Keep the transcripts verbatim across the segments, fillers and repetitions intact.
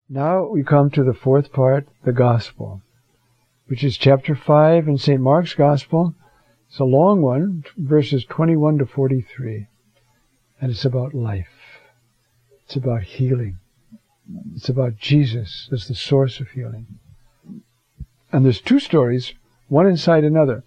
Now we come to the fourth part, the Gospel, which is chapter five in Saint Mark's Gospel. It's a long one, verses twenty-one to forty-three. And it's about life. It's about healing. It's about Jesus as the source of healing. And there's two stories, one inside another.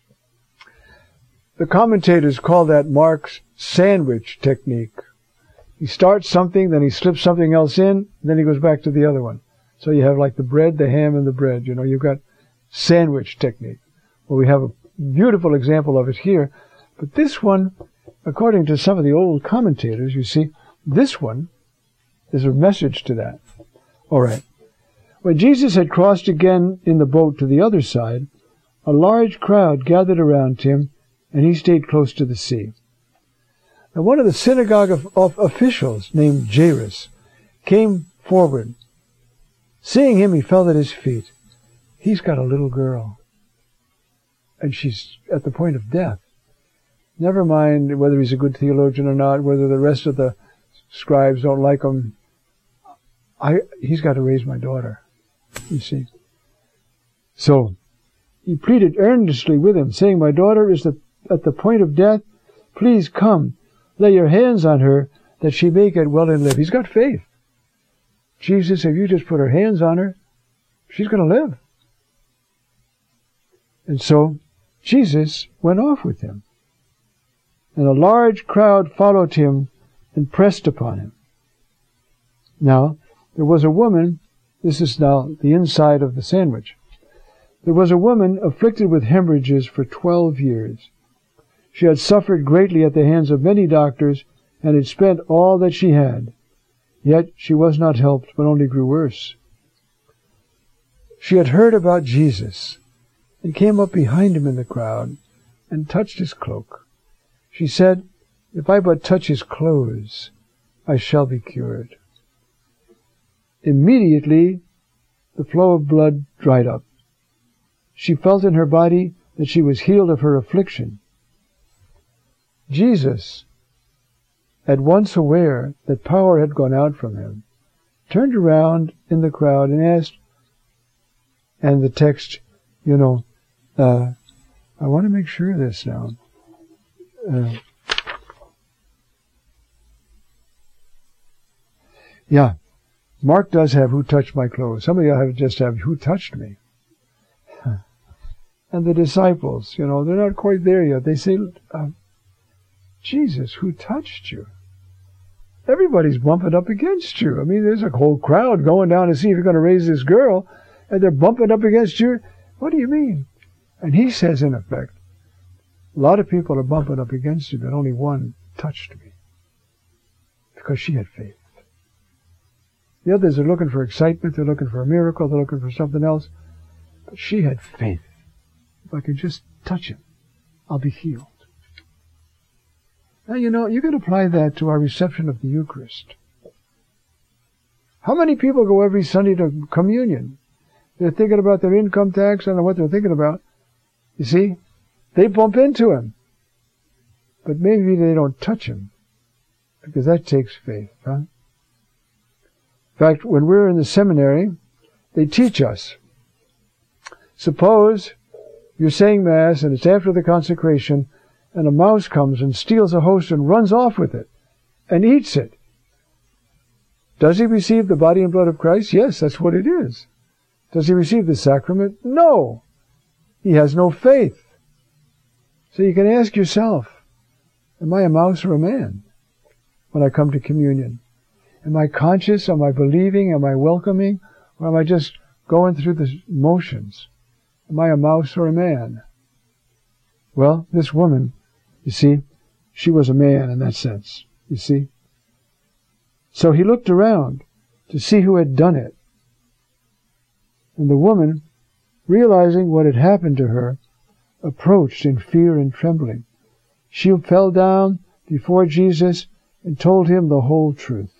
The commentators call that Mark's sandwich technique. He starts something, then he slips something else in, then he goes back to the other one. So you have like the bread, the ham, and the bread. You know, you've got sandwich technique. Well, we have a beautiful example of it here. But this one, according to some of the old commentators, you see, this one, there's a message to that. All right. When Jesus had crossed again in the boat to the other side, a large crowd gathered around him, and he stayed close to the sea. Now one of the synagogue of, of officials, named Jairus, came forward. Seeing him, he fell at his feet. He's got a little girl, and she's at the point of death. Never mind whether he's a good theologian or not, whether the rest of the scribes don't like him. I, he's got to raise my daughter, you see. So he pleaded earnestly with him, saying, "My daughter is the, at the point of death. Please come, lay your hands on her, that she may get well and live." He's got faith. Jesus, if you just put her hands on her, she's going to live. And so Jesus went off with him. And a large crowd followed him and pressed upon him. Now, there was a woman, this is now the inside of the sandwich. There was a woman afflicted with hemorrhages for twelve years. She had suffered greatly at the hands of many doctors, and had spent all that she had. Yet she was not helped, but only grew worse. She had heard about Jesus, and came up behind him in the crowd, and touched his cloak. She said, "If I but touch his clothes, I shall be cured." Immediately the flow of blood dried up. She felt in her body that she was healed of her affliction. Jesus, at once aware that power had gone out from him, turned around in the crowd and asked, and the text, you know, uh, I want to make sure of this now. Uh, yeah, Mark does have "Who touched my clothes?" Some of you have just have "Who touched me?" And the disciples, you know, they're not quite there yet. They say, uh, "Jesus, who touched you?" Everybody's bumping up against you. I mean, there's a whole crowd going down to see if you're going to raise this girl, and they're bumping up against you. What do you mean? And he says, in effect, a lot of people are bumping up against you, but only one touched me, because she had faith. The others are looking for excitement, they're looking for a miracle, they're looking for something else. But she had faith. If I can just touch him, I'll be healed. Now, you know, you can apply that to our reception of the Eucharist. How many people go every Sunday to communion? They're thinking about their income tax, I don't know what they're thinking about. You see? They bump into him. But maybe they don't touch him, because that takes faith, huh? In fact, when we're in the seminary, they teach us. Suppose you're saying Mass, and it's after the consecration, and a mouse comes and steals a host and runs off with it, and eats it. Does he receive the body and blood of Christ? Yes, that's what it is. Does he receive the sacrament? No. He has no faith. So you can ask yourself, am I a mouse or a man when I come to communion? Am I conscious? Am I believing? Am I welcoming? Or am I just going through the motions? Am I a mouse or a man? Well, this woman, you see, she was a man in that sense, you see. So he looked around to see who had done it. And the woman, realizing what had happened to her, approached in fear and trembling. She fell down before Jesus and told him the whole truth.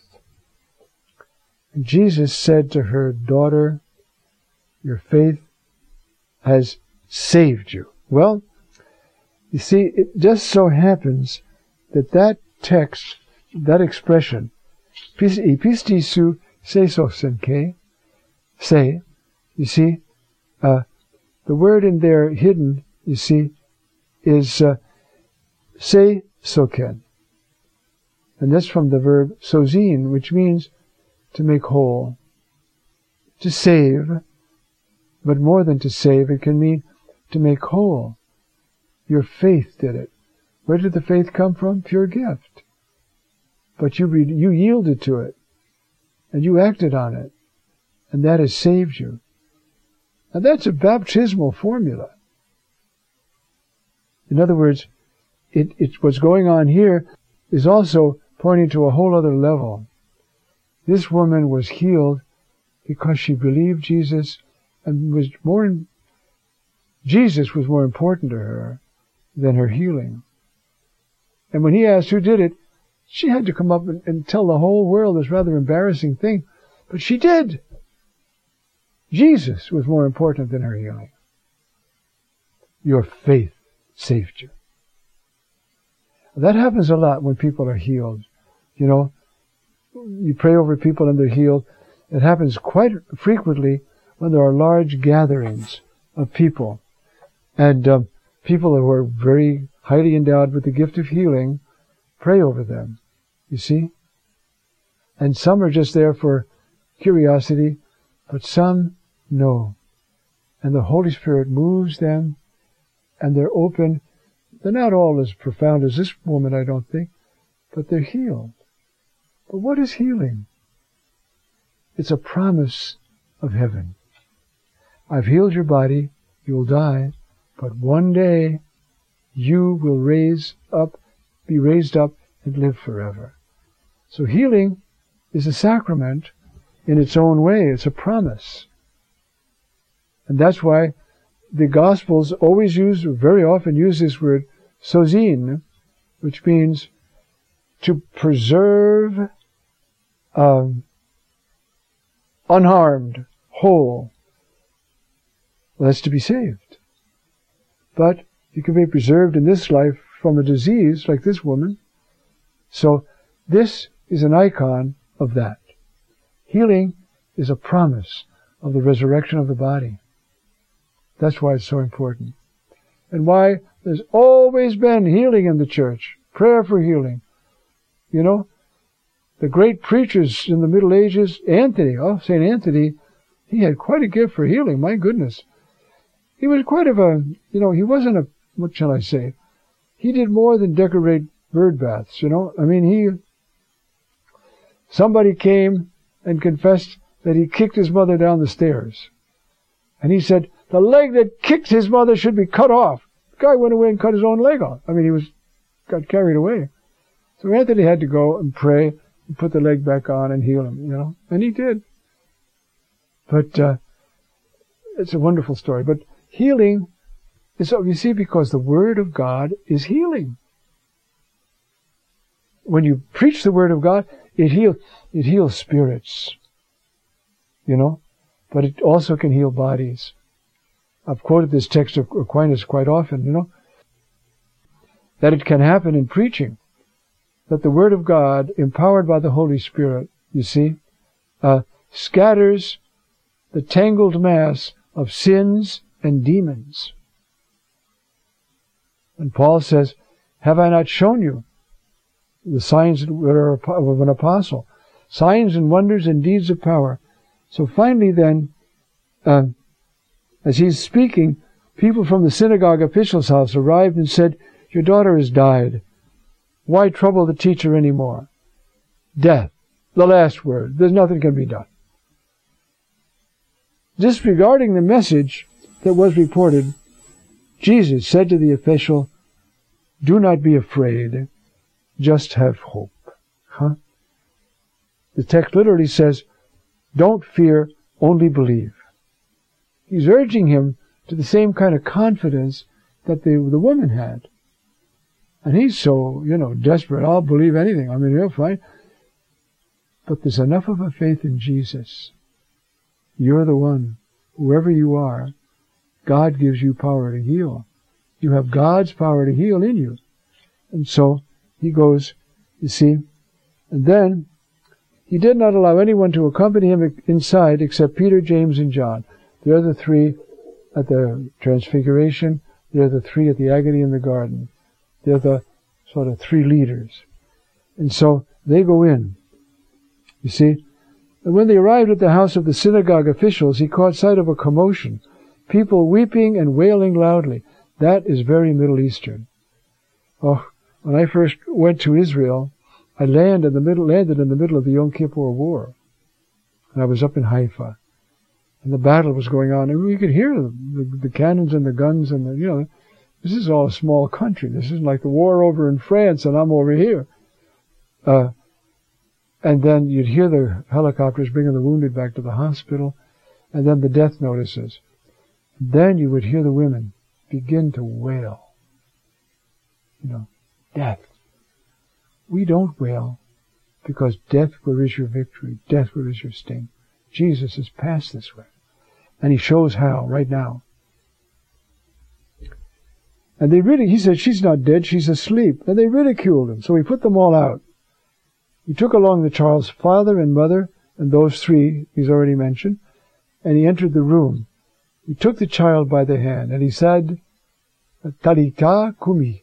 And Jesus said to her, "Daughter, your faith has saved you." Well, you see, it just so happens that that text, that expression, "Epistisu Se sosenke. Say. You see, uh, the word in there hidden, you see, is uh, se soken. And that's from the verb sozin, which means to make whole, to save, but more than to save, it can mean to make whole. Your faith did it. Where did the faith come from? Pure gift. But you re- you yielded to it, and you acted on it, and that has saved you. And that's a baptismal formula. In other words, it, it what's going on here is also pointing to a whole other level. This woman was healed because she believed Jesus, and was more. Jesus was more important to her than her healing. And when he asked who did it, she had to come up and, and tell the whole world this rather embarrassing thing, but she did. Jesus was more important than her healing. Your faith saved you. That happens a lot when people are healed. You know, you pray over people and they're healed. It happens quite frequently when there are large gatherings of people. And um, people who are very highly endowed with the gift of healing, pray over them, you see. And some are just there for curiosity, but some know. And the Holy Spirit moves them, and they're open. They're not all as profound as this woman, I don't think, but they're healed. But what is healing? It's a promise of heaven. I've healed your body, you'll die, but one day you will raise up, be raised up and live forever. So healing is a sacrament in its own way. It's a promise. And that's why the Gospels always use, or very often use this word, sozin, which means to preserve um, unharmed, whole. Well, that's to be saved. But you can be preserved in this life from a disease like this woman. So this is an icon of that. Healing is a promise of the resurrection of the body. That's why it's so important. And why there's always been healing in the church. Prayer for healing. You know, the great preachers in the Middle Ages, Anthony, oh, Saint Anthony, he had quite a gift for healing, my goodness. He was quite of a, you know, he wasn't a, what shall I say? He did more than decorate bird baths, you know. I mean, he, somebody came and confessed that he kicked his mother down the stairs. And he said, the leg that kicked his mother should be cut off. The guy went away and cut his own leg off. I mean, he was, got carried away. So Anthony had to go and pray and put the leg back on and heal him, you know. And he did. But, uh, it's a wonderful story. But healing is, you see, because the Word of God is healing. When you preach the Word of God, it heals, it heals spirits, you know, but it also can heal bodies. I've quoted this text of Aquinas quite often, you know, that it can happen in preaching, that the Word of God, empowered by the Holy Spirit, you see, uh, scatters the tangled mass of sins and demons. And Paul says, have I not shown you the signs that are of an apostle? Signs and wonders and deeds of power. So finally then, uh, as he's speaking, people from the synagogue official's house arrived and said, your daughter has died. Why trouble the teacher anymore? Death. The last word. There's nothing can be done. Disregarding the message that was reported, Jesus said to the official, do not be afraid, just have hope. Huh? The text literally says, don't fear, only believe. He's urging him to the same kind of confidence that the, the woman had. And he's so, you know, desperate, I'll believe anything. I mean, he'll find. But there's enough of a faith in Jesus. You're the one. Whoever you are, God gives you power to heal. You have God's power to heal in you. And so he goes, you see, and then He did not allow anyone to accompany him inside except Peter, James, and John. They're the three at the Transfiguration. They're the three at the agony in the garden. They're the sort of three leaders. And so they go in. You see? And when they arrived at the house of the synagogue officials, he caught sight of a commotion. People weeping and wailing loudly. That is very Middle Eastern. Oh, when I first went to Israel, I landed in the middle, landed in the middle of the Yom Kippur War. And I was up in Haifa. And the battle was going on. And we could hear the, the, the cannons and the guns and the, you know, this is all a small country. This isn't like the war over in France and I'm over here. Uh, and then you'd hear the helicopters bringing the wounded back to the hospital. And then the death notices. Then you would hear the women begin to wail. You know, death. We don't wail because death, where is your victory? Death, where is your sting? Jesus has passed this way. And he shows how right now. And they really, he said, she's not dead, she's asleep. And they ridiculed him. So he put them all out. He took along the child's father and mother and those three he's already mentioned. And he entered the room. He took the child by the hand and he said, Talita kumi.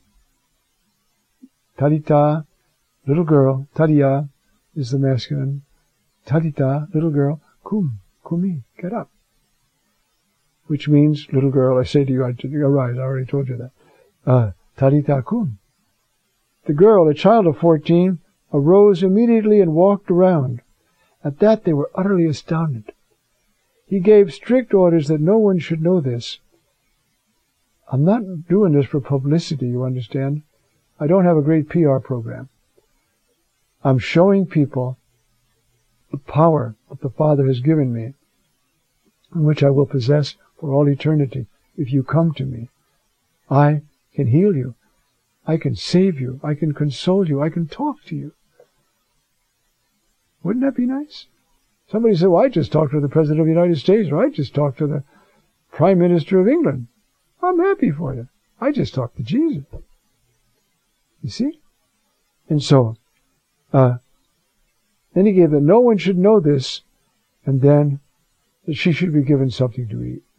Talita, little girl. Talia is the masculine. Talita, little girl. Kum, kumi, get up. Which means, little girl, I say to you, I, you're right, I already told you that. Uh, Talita kum. The girl, a child of fourteen, arose immediately and walked around. At that they were utterly astounded. He gave strict orders that no one should know this. I'm not doing this for publicity, you understand? I don't have a great P R program. I'm showing people the power that the Father has given me, in which I will possess for all eternity if you come to me. I can heal you. I can save you. I can console you. I can talk to you. Wouldn't that be nice? Somebody said, well, I just talked to the President of the United States, or I just talked to the Prime Minister of England. I'm happy for you. I just talked to Jesus. You see? And so, uh, then he gave that no one should know this, and then that she should be given something to eat.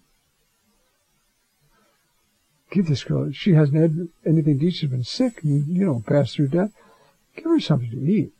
Give this girl, she hasn't had anything to eat, she's been sick, and, you know, passed through death. Give her something to eat.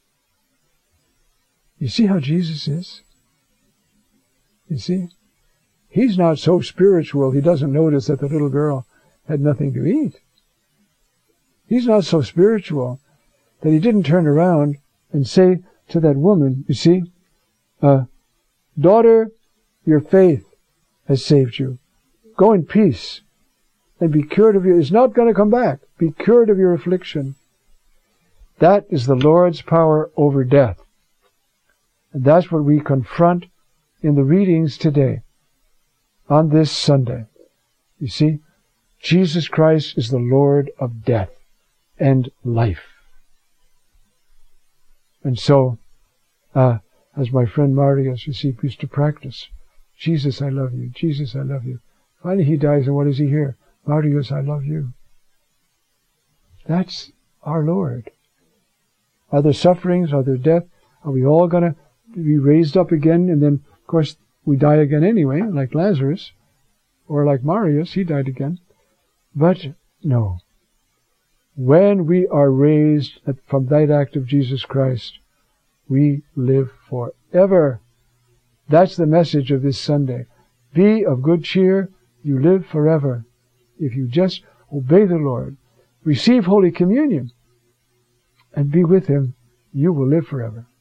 You see how Jesus is? You see? He's not so spiritual, he doesn't notice that the little girl had nothing to eat. He's not so spiritual that he didn't turn around and say to that woman, you see, uh, daughter, your faith has saved you. Go in peace and be cured of your, it's not going to come back. Be cured of your affliction. That is the Lord's power over death. And that's what we confront in the readings today, on this Sunday. You see, Jesus Christ is the Lord of death and life. And so, uh, as my friend Marius, you see, used to practice, Jesus, I love you. Jesus, I love you. Finally he dies, and what does he hear? Marius, I love you. That's our Lord. Are there sufferings? Are there death? Are we all going to be raised up again? And then, of course, we die again anyway, like Lazarus, or like Marius, he died again. But no. When we are raised from that act of Jesus Christ, we live forever. That's the message of this Sunday. Be of good cheer, you live forever. If you just obey the Lord, receive Holy Communion, and be with Him, you will live forever.